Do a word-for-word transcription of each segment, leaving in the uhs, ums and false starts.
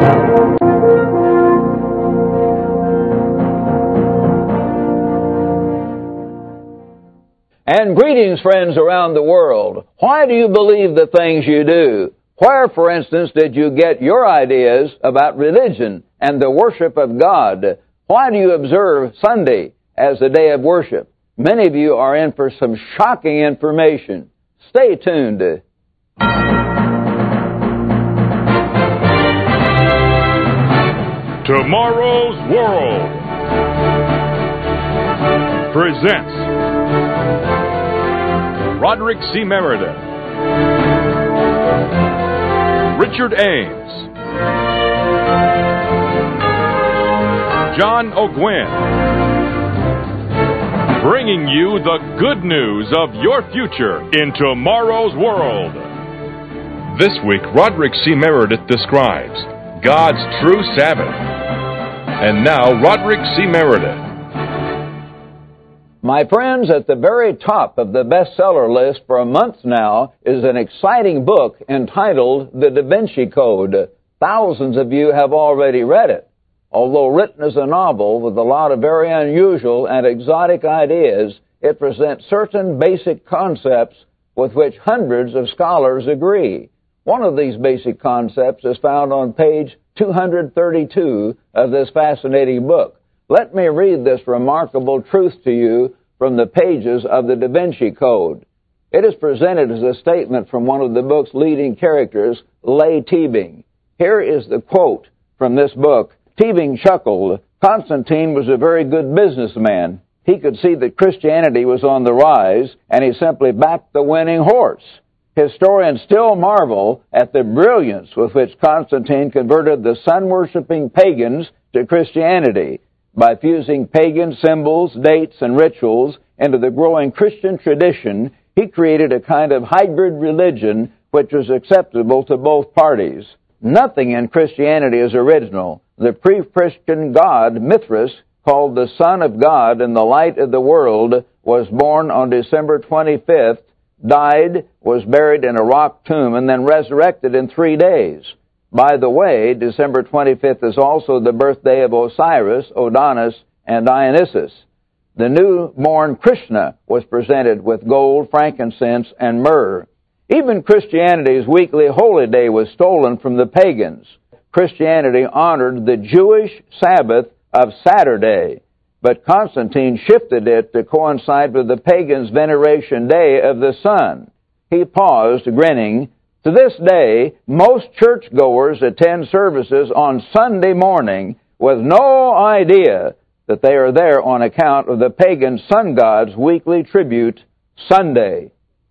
And greetings, friends around the world. Why do you believe the things you do? Where, for instance, did you get your ideas about religion and the worship of God? Why do you observe Sunday as a day of worship? Many of you are in for some shocking information. Stay tuned. Tomorrow's World presents Roderick C. Meredith, Richard Ames, John O'Gwyn, bringing you the good news of your future in tomorrow's world. This week, Roderick C. Meredith describes God's true Sabbath. And now, Roderick C. Meredith. My friends, at the very top of the bestseller list for a month now is an exciting book entitled The Da Vinci Code. Thousands of you have already read it. Although written as a novel with a lot of very unusual and exotic ideas, it presents certain basic concepts with which hundreds of scholars agree. One of these basic concepts is found on page two hundred thirty-two of this fascinating book. Let me read this remarkable truth to you from the pages of the Da Vinci Code. It is presented as a statement from one of the book's leading characters, Leigh Teabing. Here is the quote from this book. Teabing chuckled. Constantine was a very good businessman. He could see that Christianity was on the rise, and he simply backed the winning horse. Historians still marvel at the brilliance with which Constantine converted the sun-worshipping pagans to Christianity. By fusing pagan symbols, dates, and rituals into the growing Christian tradition, he created a kind of hybrid religion which was acceptable to both parties. Nothing in Christianity is original. The pre-Christian god Mithras, called the Son of God and the Light of the World, was born on December twenty-fifth, died, was buried in a rock tomb, and then resurrected in three days. By the way, December twenty-fifth is also the birthday of Osiris, Adonis, and Dionysus. The newborn Krishna was presented with gold, frankincense, and myrrh. Even Christianity's weekly holy day was stolen from the pagans. Christianity honored the Jewish Sabbath of Saturday, but Constantine shifted it to coincide with the pagans' veneration day of the sun. He paused, grinning. To this day, most churchgoers attend services on Sunday morning with no idea that they are there on account of the pagan sun god's weekly tribute, Sunday.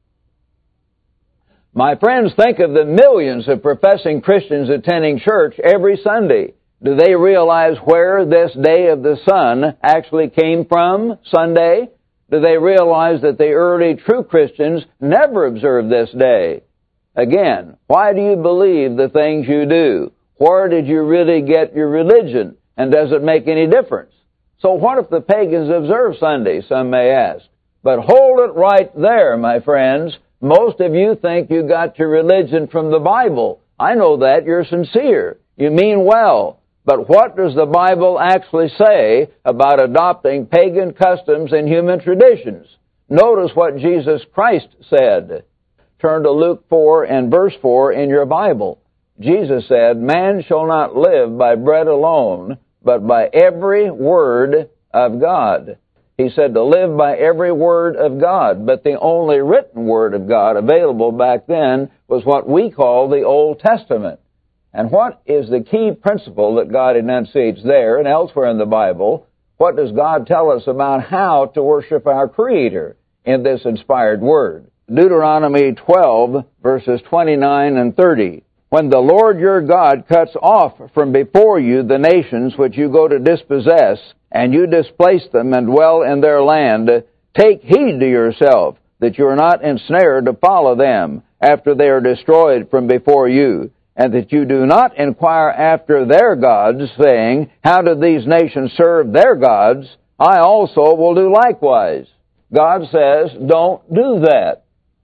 My friends, think of the millions of professing Christians attending church every Sunday. Do they realize where this day of the sun actually came from, Sunday? Do they realize that the early true Christians never observed this day? Again, why do you believe the things you do? Where did you really get your religion? And does it make any difference? So what if the pagans observe Sunday, some may ask? But hold it right there, my friends. Most of you think you got your religion from the Bible. I know that. You're sincere. You mean well. But what does the Bible actually say about adopting pagan customs and human traditions? Notice what Jesus Christ said. Turn to Luke four and verse four in your Bible. Jesus said, "Man shall not live by bread alone, but by every word of God." He said to live by every word of God, but the only written word of God available back then was what we call the Old Testament. And what is the key principle that God enunciates there and elsewhere in the Bible? What does God tell us about how to worship our Creator in this inspired word? Deuteronomy twelve, verses twenty-nine and thirty. When the Lord your God cuts off from before you the nations which you go to dispossess, and you displace them and dwell in their land, take heed to yourself that you are not ensnared to follow them after they are destroyed from before you, and that you do not inquire after their gods, saying, how do these nations serve their gods? I also will do likewise. God says, don't do that.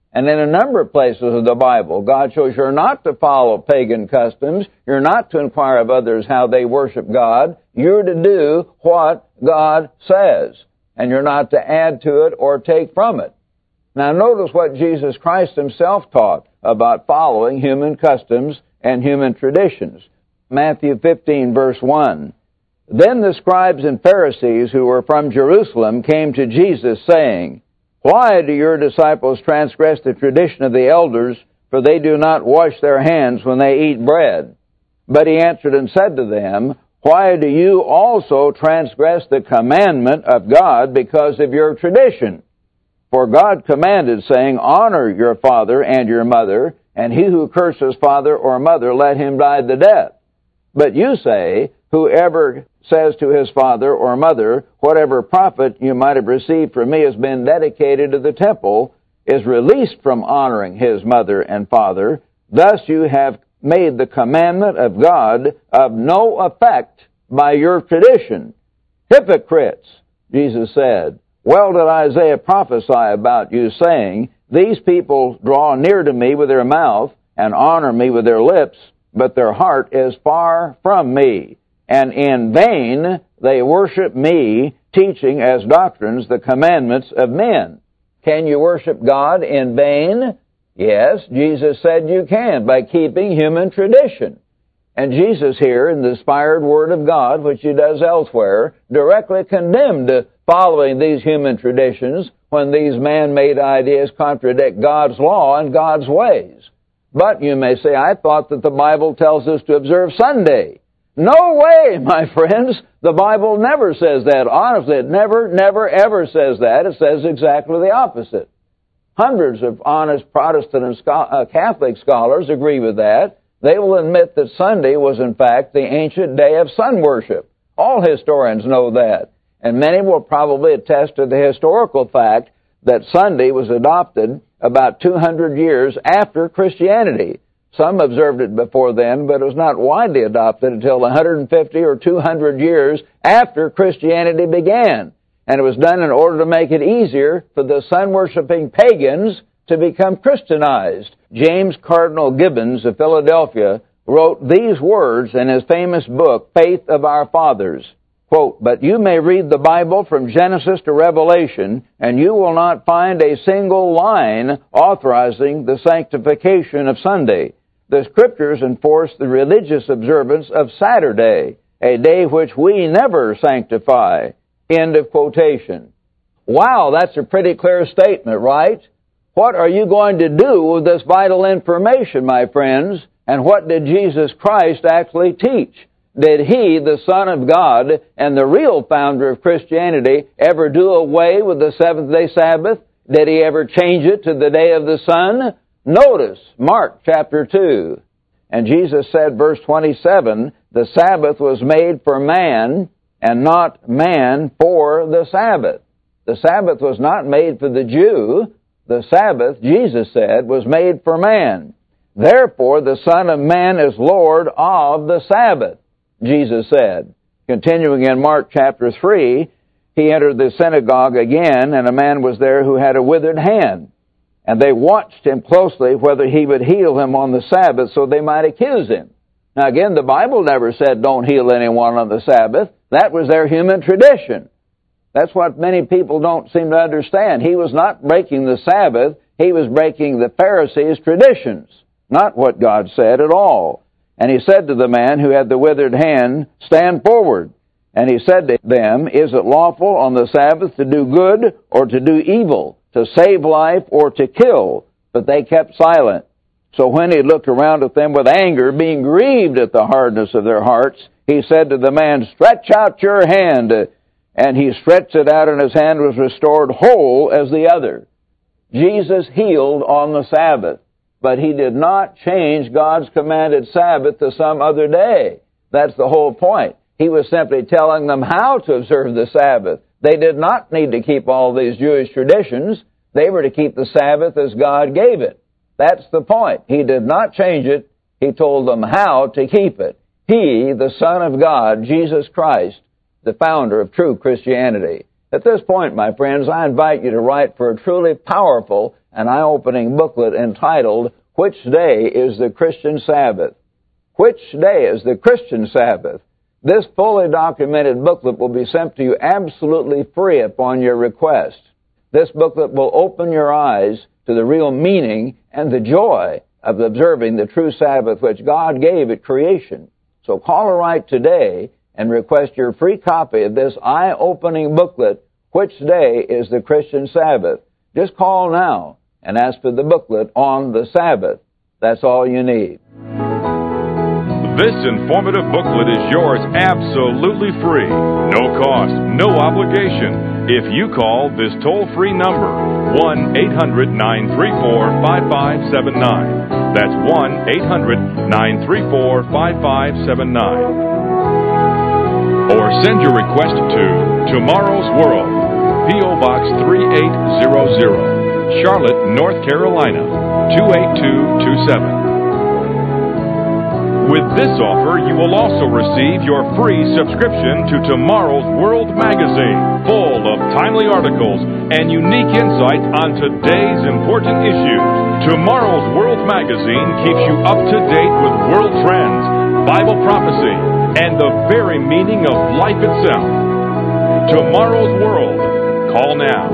And in a number of places of the Bible, God shows you're not to follow pagan customs. You're not to inquire of others how they worship God. You're to do what God says. And you're not to add to it or take from it. Now notice what Jesus Christ himself taught about following human customs and human traditions. Matthew fifteen, verse one. Then the scribes and Pharisees who were from Jerusalem came to Jesus, saying, Why do your disciples transgress the tradition of the elders, for they do not wash their hands when they eat bread? But he answered and said to them, Why do you also transgress the commandment of God because of your tradition? For God commanded, saying, Honor your father and your mother, and he who curses father or mother, let him die the death. But you say, Whoever says to his father or mother, Whatever profit you might have received from me has been dedicated to the temple, is released from honoring his mother and father. Thus you have made the commandment of God of no effect by your tradition. Hypocrites, Jesus said, Well did Isaiah prophesy about you, saying, These people draw near to me with their mouth and honor me with their lips, but their heart is far from me. And in vain they worship me, teaching as doctrines the commandments of men. Can you worship God in vain? Yes, Jesus said you can, by keeping human tradition. And Jesus here, in the inspired Word of God, which he does elsewhere, directly condemned following these human traditions when these man-made ideas contradict God's law and God's ways. But you may say, I thought that the Bible tells us to observe Sunday. No way, my friends. The Bible never says that. Honestly, it never, never, ever says that. It says exactly the opposite. Hundreds of honest Protestant and uh, Catholic scholars agree with that. They will admit that Sunday was, in fact, the ancient day of sun worship. All historians know that. And many will probably attest to the historical fact that Sunday was adopted about two hundred years after Christianity. Some observed it before then, but it was not widely adopted until one hundred fifty or two hundred years after Christianity began. And it was done in order to make it easier for the sun-worshipping pagans to become Christianized. James Cardinal Gibbons of Philadelphia wrote these words in his famous book, Faith of Our Fathers. Quote, But you may read the Bible from Genesis to Revelation, and you will not find a single line authorizing the sanctification of Sunday. The Scriptures enforce the religious observance of Saturday, a day which we never sanctify. End of quotation. Wow, that's a pretty clear statement, right? What are you going to do with this vital information, my friends? And what did Jesus Christ actually teach? Did he, the Son of God and the real founder of Christianity, ever do away with the seventh-day Sabbath? Did he ever change it to the day of the sun? Notice Mark chapter two. And Jesus said, verse twenty-seven, the Sabbath was made for man, and not man for the Sabbath. The Sabbath was not made for the Jew. The Sabbath, Jesus said, was made for man. Therefore, the Son of Man is Lord of the Sabbath, Jesus said. Continuing in Mark chapter three, he entered the synagogue again, and a man was there who had a withered hand. And they watched him closely whether he would heal him on the Sabbath so they might accuse him. Now again, the Bible never said don't heal anyone on the Sabbath. That was their human tradition. That's what many people don't seem to understand. He was not breaking the Sabbath. He was breaking the Pharisees' traditions, not what God said at all. And he said to the man who had the withered hand, stand forward. And he said to them, is it lawful on the Sabbath to do good or to do evil, to save life or to kill? But they kept silent. So when he looked around at them with anger, being grieved at the hardness of their hearts, he said to the man, stretch out your hand. And he stretched it out, and his hand was restored whole as the other. Jesus healed on the Sabbath, but he did not change God's commanded Sabbath to some other day. That's the whole point. He was simply telling them how to observe the Sabbath. They did not need to keep all these Jewish traditions. They were to keep the Sabbath as God gave it. That's the point. He did not change it. He told them how to keep it. He, the Son of God, Jesus Christ, the founder of true Christianity. At this point, my friends, I invite you to write for a truly powerful an eye-opening booklet entitled, Which Day is the Christian Sabbath? Which day is the Christian Sabbath? This fully documented booklet will be sent to you absolutely free upon your request. This booklet will open your eyes to the real meaning and the joy of observing the true Sabbath which God gave at creation. So call or write today and request your free copy of this eye-opening booklet, Which Day is the Christian Sabbath? Just call now and ask for the booklet on the Sabbath. That's all you need. This informative booklet is yours absolutely free, no cost, no obligation, if you call this toll-free number, one eight hundred, nine three four, five five seven nine. That's one eight hundred, nine three four, five five seven nine. Or send your request to Tomorrow's World, P O Box three eight zero zero, Charlotte, North Carolina, two eight two two seven. With this offer, you will also receive your free subscription to Tomorrow's World magazine, full of timely articles and unique insights on today's important issues. Tomorrow's World magazine keeps you up to date with world trends, Bible prophecy, and the very meaning of life itself. Tomorrow's World. Call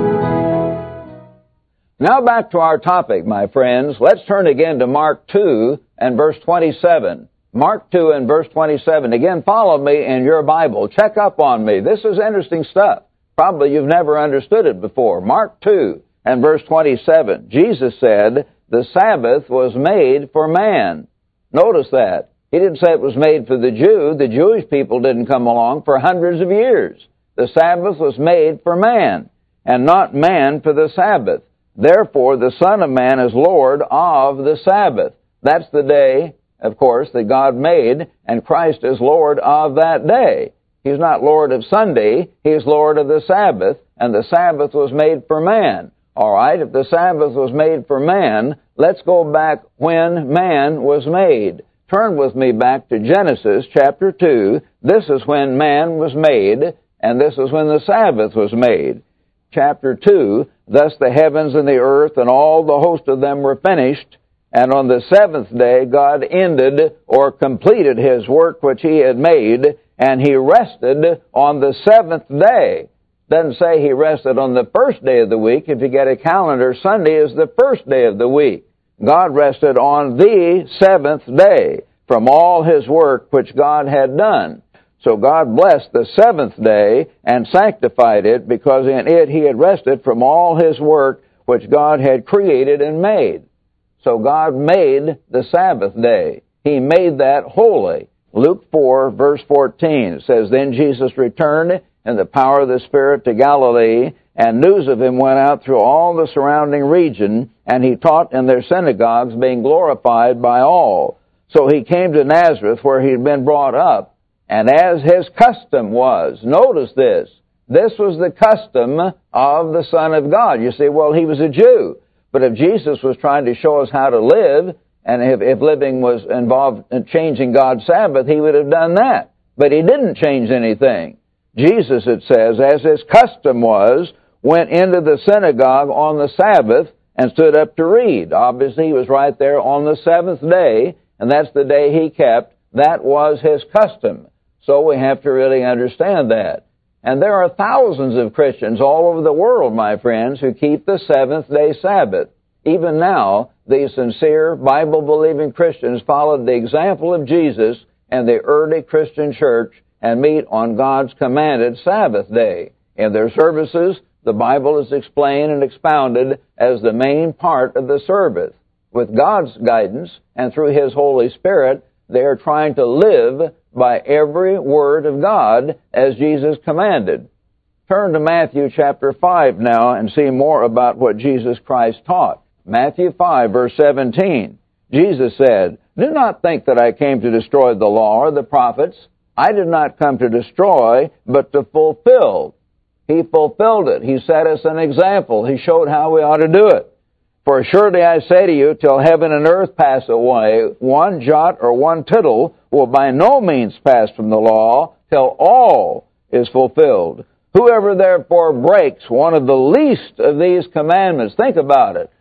now. Now back to our topic, my friends. Let's turn again to Mark two and verse twenty-seven. Mark two and verse twenty-seven. Again, follow me in your Bible. Check up on me. This is interesting stuff. Probably you've never understood it before. Mark two and verse twenty-seven. Jesus said, the Sabbath was made for man. Notice that. He didn't say it was made for the Jew. The Jewish people didn't come along for hundreds of years. The Sabbath was made for man, and not man for the Sabbath. Therefore, the Son of Man is Lord of the Sabbath. That's the day, of course, that God made, and Christ is Lord of that day. He's not Lord of Sunday, He's Lord of the Sabbath, and the Sabbath was made for man. All right, if the Sabbath was made for man, let's go back when man was made. Turn with me back to Genesis chapter two. This is when man was made, and this is when the Sabbath was made. Chapter two, thus the heavens and the earth and all the host of them were finished, and on the seventh day God ended or completed His work which He had made, and He rested on the seventh day. Doesn't say He rested on the first day of the week. If you get a calendar, Sunday is the first day of the week. God rested on the seventh day from all His work which God had done. So God blessed the seventh day and sanctified it, because in it He had rested from all His work which God had created and made. So God made the Sabbath day. He made that holy. Luke four, verse fourteen says, Then Jesus returned in the power of the Spirit to Galilee, and news of Him went out through all the surrounding region, and He taught in their synagogues, being glorified by all. So He came to Nazareth, where He had been brought up, and as His custom was, notice this, this was the custom of the Son of God. You say, well, He was a Jew. But if Jesus was trying to show us how to live, and if, if living was involved in changing God's Sabbath, He would have done that. But He didn't change anything. Jesus, it says, as His custom was, went into the synagogue on the Sabbath and stood up to read. Obviously, He was right there on the seventh day, and that's the day He kept. That was His custom. So we have to really understand that. And there are thousands of Christians all over the world, my friends, who keep the seventh-day Sabbath. Even now, these sincere, Bible-believing Christians follow the example of Jesus and the early Christian church and meet on God's commanded Sabbath day. In their services, the Bible is explained and expounded as the main part of the service. With God's guidance and through His Holy Spirit, they are trying to live by every word of God as Jesus commanded. Turn to Matthew chapter five now and see more about what Jesus Christ taught. Matthew five, verse seventeen. Jesus said, Do not think that I came to destroy the law or the prophets. I did not come to destroy, but to fulfill. He fulfilled it. He set us an example. He showed how we ought to do it. For surely I say to you, till heaven and earth pass away, one jot or one tittle will by no means pass from the law, till all is fulfilled. Whoever therefore breaks one of the least of these commandments, think about it,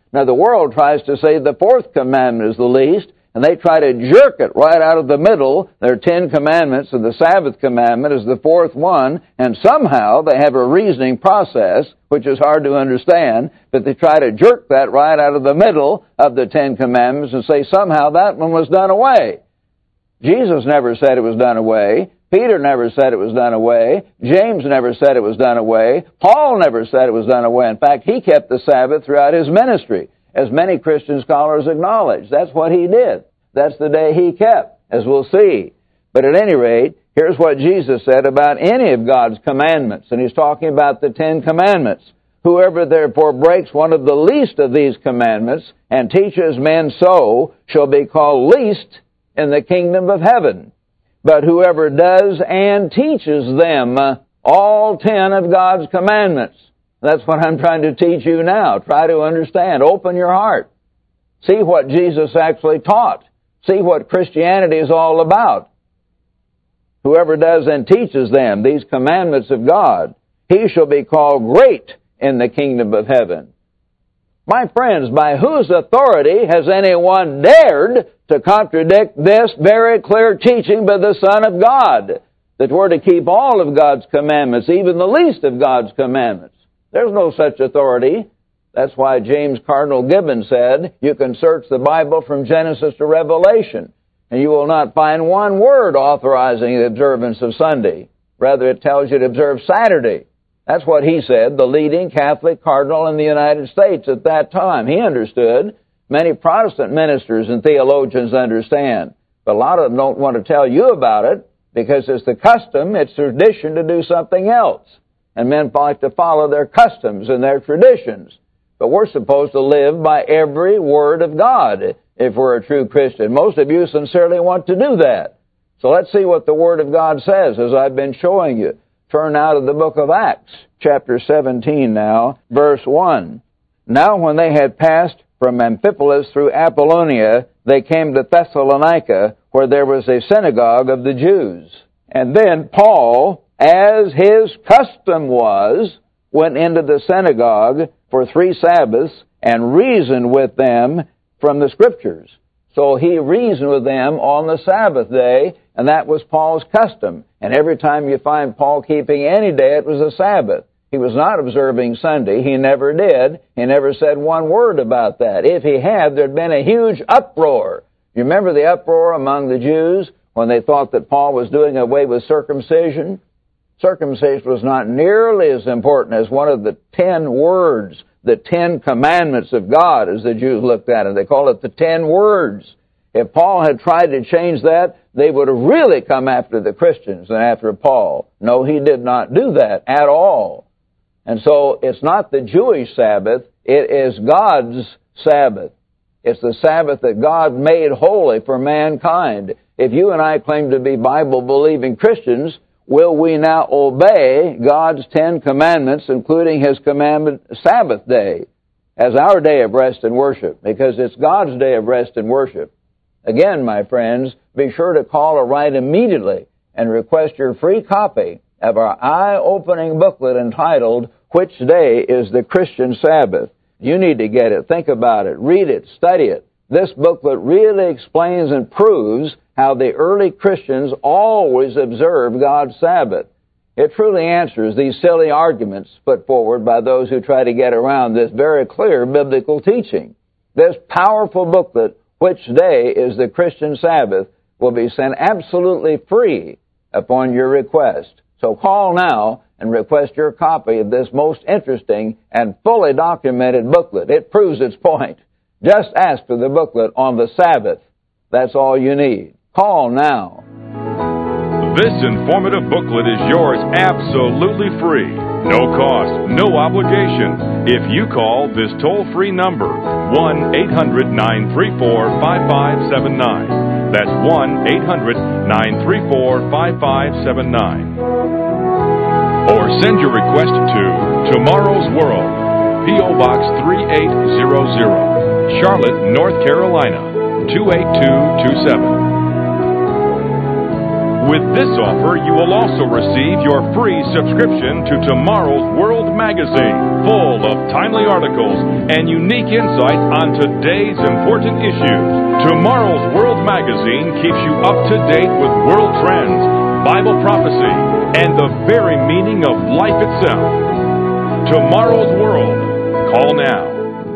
Now, the world tries to say the fourth commandment is the least, and they try to jerk it right out of the middle. There are ten commandments, and the Sabbath commandment is the fourth one, and somehow they have a reasoning process, which is hard to understand, but they try to jerk that right out of the middle of the Ten Commandments and say somehow that one was done away. Jesus never said it was done away. Peter never said it was done away. James never said it was done away. Paul never said it was done away. In fact, he kept the Sabbath throughout his ministry, as many Christian scholars acknowledge. That's what he did. That's the day he kept, as we'll see. But at any rate, here's what Jesus said about any of God's commandments, and he's talking about the Ten Commandments. Whoever therefore breaks one of the least of these commandments and teaches men so shall be called least in the kingdom of heaven. But whoever does and teaches them all ten of God's commandments. That's what I'm trying to teach you now. Try to understand. Open your heart. See what Jesus actually taught. See what Christianity is all about. Whoever does and teaches them these commandments of God, he shall be called great in the kingdom of heaven. My friends, by whose authority has anyone dared to contradict this very clear teaching by the Son of God, that we're to keep all of God's commandments, even the least of God's commandments? There's no such authority. That's why James Cardinal Gibbon said, you can search the Bible from Genesis to Revelation, and you will not find one word authorizing the observance of Sunday. Rather, it tells you to observe Saturday. That's what he said, the leading Catholic cardinal in the United States at that time. He understood. Many Protestant ministers and theologians understand. But a lot of them don't want to tell you about it because it's the custom, it's tradition to do something else. And men like to follow their customs and their traditions. But we're supposed to live by every word of God if we're a true Christian. Most of you sincerely want to do that. So let's see what the Word of God says as I've been showing you. Turn now to the book of Acts, chapter seventeen now, verse one. Now when they had passed from Amphipolis through Apollonia, they came to Thessalonica, where there was a synagogue of the Jews. And then Paul, as his custom was, went into the synagogue for three Sabbaths and reasoned with them from the Scriptures. So he reasoned with them on the Sabbath day, and that was Paul's custom. And every time you find Paul keeping any day, it was a Sabbath. He was not observing Sunday. He never did. He never said one word about that. If he had, there'd been a huge uproar. You remember the uproar among the Jews when they thought that Paul was doing away with circumcision? Circumcision was not nearly as important as one of the ten words, the Ten Commandments of God, as the Jews looked at it. They call it the Ten Words. If Paul had tried to change that, they would have really come after the Christians and after Paul. No, he did not do that at all. And so it's not the Jewish Sabbath, it is God's Sabbath. It's the Sabbath that God made holy for mankind. If you and I claim to be Bible-believing Christians, will we now obey God's Ten Commandments, including His commandment Sabbath day, as our day of rest and worship? Because it's God's day of rest and worship. Again, my friends, be sure to call or write immediately and request your free copy of our eye-opening booklet entitled, Which Day is the Christian Sabbath? You need to get it. Think about it. Read it. Study it. This booklet really explains and proves how the early Christians always observed God's Sabbath. It truly answers these silly arguments put forward by those who try to get around this very clear biblical teaching. This powerful booklet, Which Day is the Christian Sabbath, will be sent absolutely free upon your request. So call now and request your copy of this most interesting and fully documented booklet. It proves its point. Just ask for the booklet on the Sabbath. That's all you need. Call now. This informative booklet is yours absolutely free. No cost, no obligation. If you call this toll-free number, one eight hundred nine three four five five seven nine. That's one eight hundred nine three four five five seven nine. Or send your request to Tomorrow's World, P O. Box three eight zero zero, Charlotte, North Carolina, two eight two two seven. With this offer, you will also receive your free subscription to Tomorrow's World magazine, full of timely articles and unique insights on today's important issues. Tomorrow's World magazine keeps you up to date with world trends, Bible prophecy, and the very meaning of life itself. Tomorrow's World. Call now.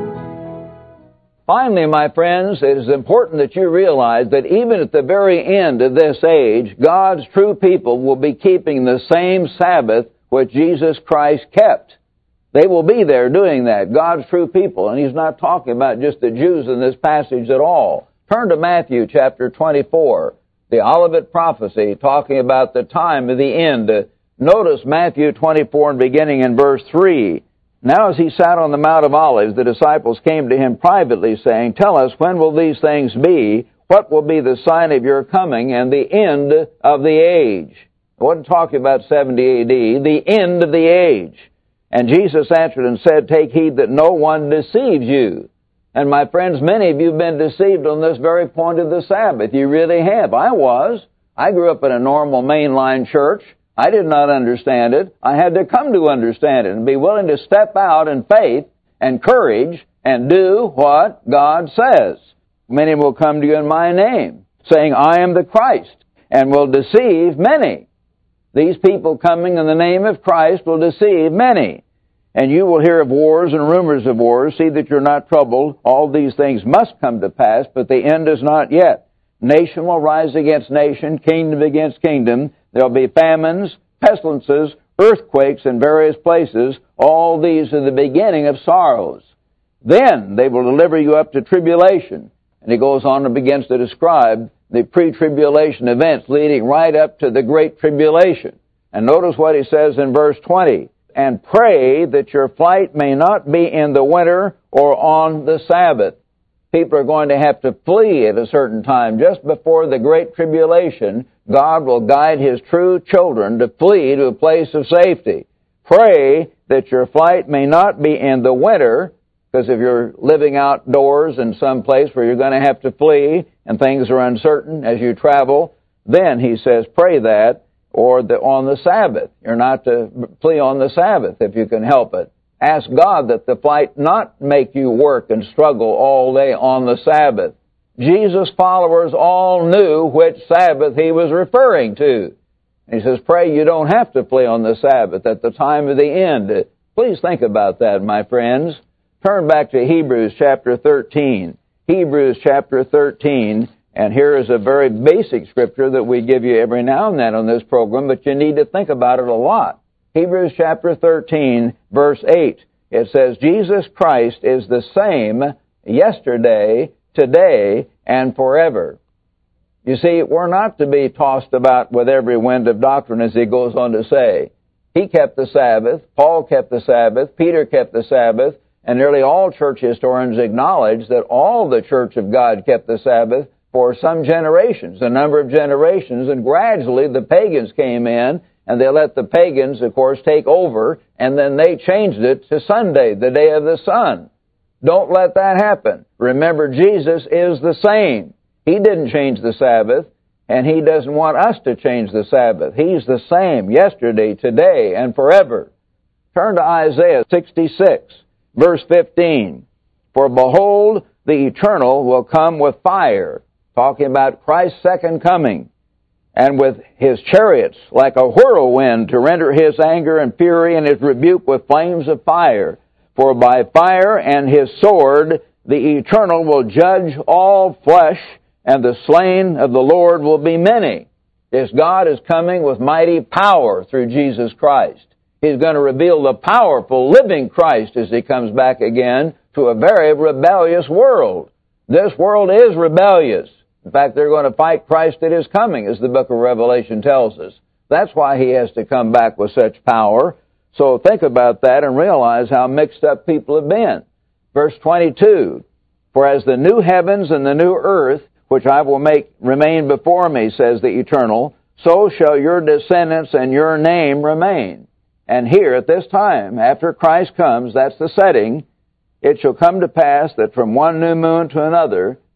Finally, my friends, it is important that you realize that even at the very end of this age, God's true people will be keeping the same Sabbath which Jesus Christ kept. They will be there doing that, God's true people. And he's not talking about just the Jews in this passage at all. Turn to Matthew chapter twenty-four, the Olivet prophecy, talking about the time of the end. Notice Matthew twenty-four, beginning in verse three. Now as he sat on the Mount of Olives, the disciples came to him privately, saying, Tell us, when will these things be? What will be the sign of your coming and the end of the age? I wasn't talking about seventy A D, the end of the age. And Jesus answered and said, Take heed that no one deceives you. And my friends, many of you have been deceived on this very point of the Sabbath. You really have. I was. I grew up in a normal mainline church. I did not understand it. I had to come to understand it and be willing to step out in faith and courage and do what God says. Many will come to you in my name, saying, I am the Christ, and will deceive many. These people coming in the name of Christ will deceive many. And you will hear of wars and rumors of wars. See that you're not troubled. All these things must come to pass, but the end is not yet. Nation will rise against nation, kingdom against kingdom. There will be famines, pestilences, earthquakes in various places. All these are the beginning of sorrows. Then they will deliver you up to tribulation. And he goes on and begins to describe the pre-tribulation events leading right up to the great tribulation. And notice what he says in verse twenty. And pray that your flight may not be in the winter or on the Sabbath. People are going to have to flee at a certain time. Just before the great tribulation, God will guide His true children to flee to a place of safety. Pray that your flight may not be in the winter, because if you're living outdoors in some place where you're going to have to flee and things are uncertain as you travel, then he says pray that, or the, on the Sabbath. You're not to flee on the Sabbath if you can help it. Ask God that the flight not make you work and struggle all day on the Sabbath. Jesus' followers all knew which Sabbath he was referring to. He says, pray you don't have to flee on the Sabbath at the time of the end. Please think about that, my friends. Turn back to Hebrews chapter thirteen. Hebrews chapter thirteen, and here is a very basic scripture that we give you every now and then on this program, but you need to think about it a lot. Hebrews chapter thirteen, verse eight. It says, Jesus Christ is the same yesterday, today, and forever. You see, we're not to be tossed about with every wind of doctrine, as he goes on to say. He kept the Sabbath, Paul kept the Sabbath, Peter kept the Sabbath, and nearly all church historians acknowledge that all the church of God kept the Sabbath for some generations, a number of generations, and gradually the pagans came in, and they let the pagans, of course, take over, and then they changed it to Sunday, the day of the sun. Don't let that happen. Remember, Jesus is the same. He didn't change the Sabbath, and He doesn't want us to change the Sabbath. He's the same yesterday, today, and forever. Turn to Isaiah sixty-six, verse fifteen. For behold, the Eternal will come with fire, talking about Christ's second coming, and with His chariots like a whirlwind to render His anger and fury and His rebuke with flames of fire. For by fire and His sword the Eternal will judge all flesh, and the slain of the Lord will be many. This God is coming with mighty power through Jesus Christ. He's going to reveal the powerful, living Christ as He comes back again to a very rebellious world. This world is rebellious. In fact, they're going to fight Christ at His coming, as the book of Revelation tells us. That's why He has to come back with such power. So think about that and realize how mixed up people have been. Verse twenty-two, for as the new heavens and the new earth, which I will make remain before me, says the Eternal, so shall your descendants and your name remain. And here, at this time, after Christ comes, that's the setting, it shall come to pass that from one new moon to another,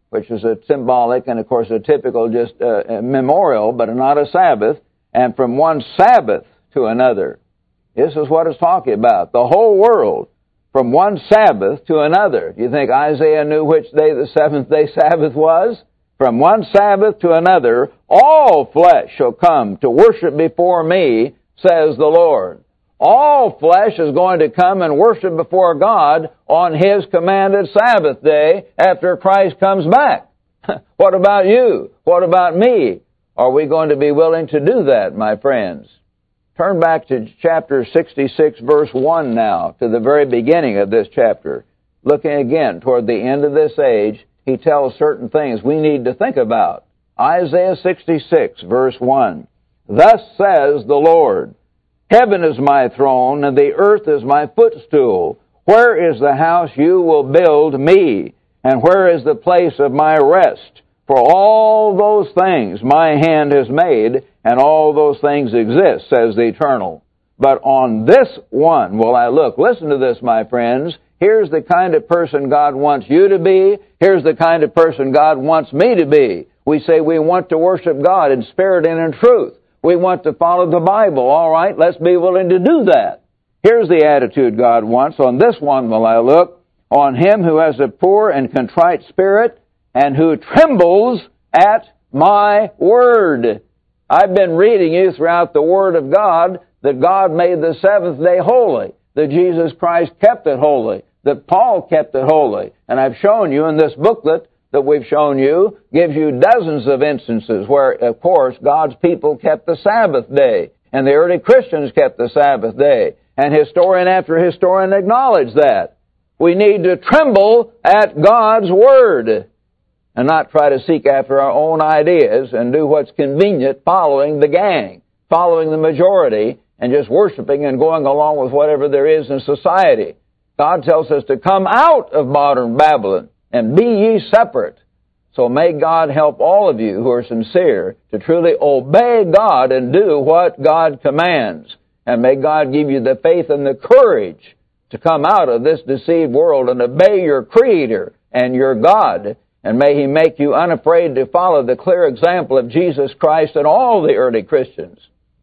which is a symbolic and, of course, a typical just uh, memorial, but not a Sabbath, and from one Sabbath to another. This is what it's talking about. The whole world, from one Sabbath to another. You think Isaiah knew which day the seventh-day Sabbath was? From one Sabbath to another, all flesh shall come to worship before me, says the Lord. All flesh is going to come and worship before God on His commanded Sabbath day after Christ comes back. What about you? What about me? Are we going to be willing to do that, my friends? Turn back to chapter sixty-six, verse one now, to the very beginning of this chapter. Looking again toward the end of this age, he tells certain things we need to think about. Isaiah sixty-six, verse one. Thus says the Lord, Heaven is my throne, and the earth is my footstool. Where is the house you will build me? And where is the place of my rest? For all those things my hand has made, and all those things exist, says the Eternal. But on this one will I look. Listen to this, my friends. Here's the kind of person God wants you to be. Here's the kind of person God wants me to be. We say we want to worship God in spirit and in truth. We want to follow the Bible. All right, let's be willing to do that. Here's the attitude God wants. On this one will I look, on him who has a poor and contrite spirit, and who trembles at my word. I've been reading you throughout the Word of God that God made the seventh day holy, that Jesus Christ kept it holy, that Paul kept it holy. And I've shown you in this booklet that we've shown you, gives you dozens of instances where, of course, God's people kept the Sabbath day, and the early Christians kept the Sabbath day, and historian after historian acknowledged that. We need to tremble at God's Word and not try to seek after our own ideas and do what's convenient, following the gang, following the majority, and just worshiping and going along with whatever there is in society. God tells us to come out of modern Babylon and be ye separate. So may God help all of you who are sincere to truly obey God and do what God commands. And may God give you the faith and the courage to come out of this deceived world and obey your Creator and your God. And may He make you unafraid to follow the clear example of Jesus Christ and all the early Christians.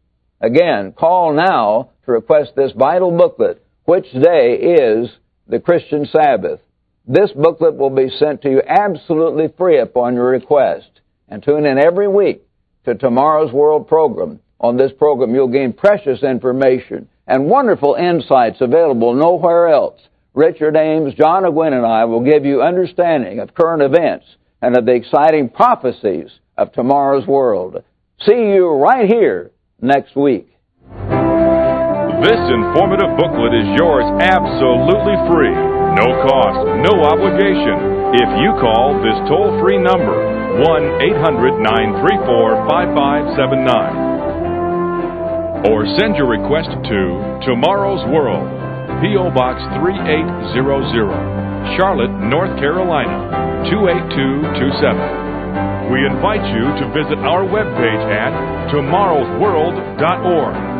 Again, call now to request this vital booklet, Which Day is the Christian Sabbath? This booklet will be sent to you absolutely free upon your request. And tune in every week to Tomorrow's World program. On this program, you'll gain precious information and wonderful insights available nowhere else. Richard Ames, John Ogwyn, and I will give you understanding of current events and of the exciting prophecies of tomorrow's world. See you right here next week. This informative booklet is yours absolutely free. No cost, no obligation. If you call this toll-free number, one eight hundred, nine three four, five five seven nine. Or send your request to Tomorrow's World, P O Box three eight zero zero, Charlotte, North Carolina, two eight two two seven. We invite you to visit our webpage at tomorrows world dot org.